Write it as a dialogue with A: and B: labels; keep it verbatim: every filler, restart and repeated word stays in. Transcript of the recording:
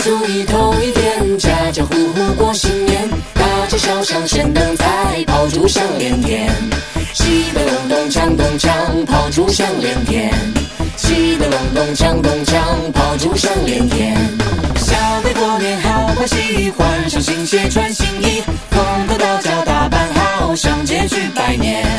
A: 初一头一天，家家户户过新年，大街小巷现灯彩，炮竹响连天。喜得隆咚锵咚锵，炮竹响连天。喜得隆咚锵咚锵，炮竹响连天。小妹过年好欢喜，换上新鞋穿新衣，从头到脚打扮好，上街去拜年。